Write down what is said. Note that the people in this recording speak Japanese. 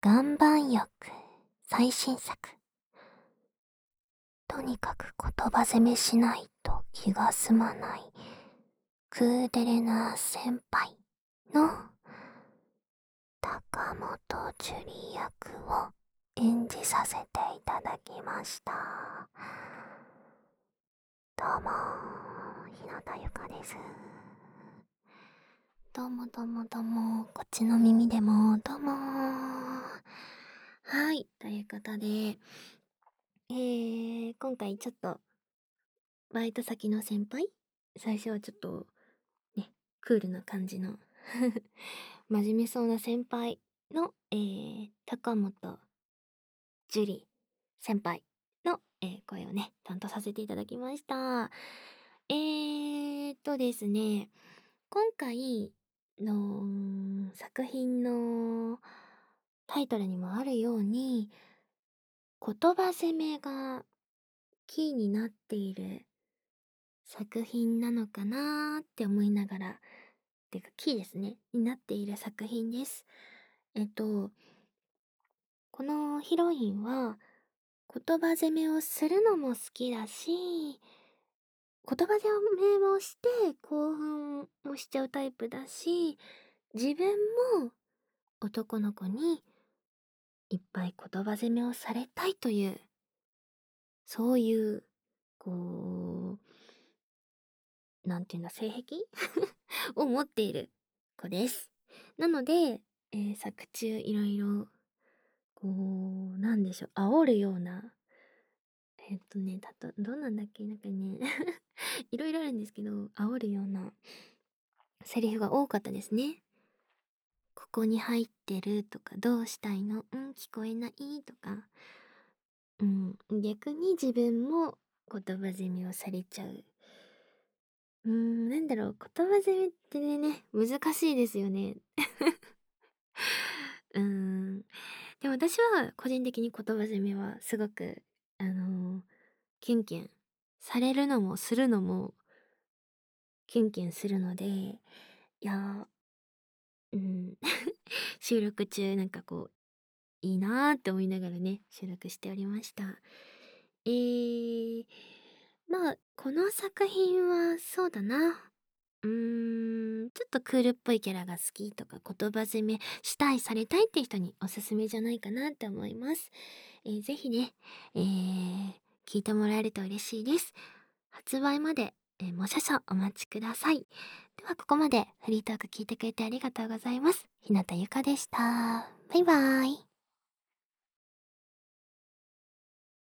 岩盤浴最新作。とにかく言葉攻めしないと気が済まないクーデレナー先輩の高本樹里役を演じさせていただきました。どうも日向ゆかです。どうもどうもどうも、こっちの耳でもどうも。はい、ということで今回ちょっとバイト先の先輩、最初はちょっとねクールな感じの真面目そうな先輩の、高本樹里先輩の、声をね担当させていただきました。ですね、今回の作品のタイトルにもあるように、言葉攻めがキーになっている作品なのかなーって思いながら、てかキーですね、になっている作品です。このヒロインは言葉攻めをするのも好きだし、言葉攻めもして興奮もしちゃうタイプだし、自分も男の子にいっぱい言葉攻めをされたいという、そういうこなんていうんだ、性癖を持っている子です。なので、作中いろいろなんでしょう、煽るような、どうなんだっけ、なんかねいろいろあるんですけど、煽るようなセリフが多かったですね。ここに入ってるとか、どうしたいの、聞こえないとか、逆に自分も言葉攻めをされちゃう。なんだろう、言葉攻めってね、難しいですよね。うーん。でも私は個人的に言葉攻めはすごく、キュンキュンされるのもするのもキュンキュンするので、いや収録中なんかいいなーって思いながらね、収録しておりました。まあ、この作品はそうだな。ちょっとクールっぽいキャラが好きとか、言葉攻めしたい、されたいって人におすすめじゃないかなって思います。ぜひね、聞いてもらえると嬉しいです。発売まで、もう少々お待ちください。ではここまでフリートーク聞いてくれてありがとうございます。日向ゆかでした。バイバーイ。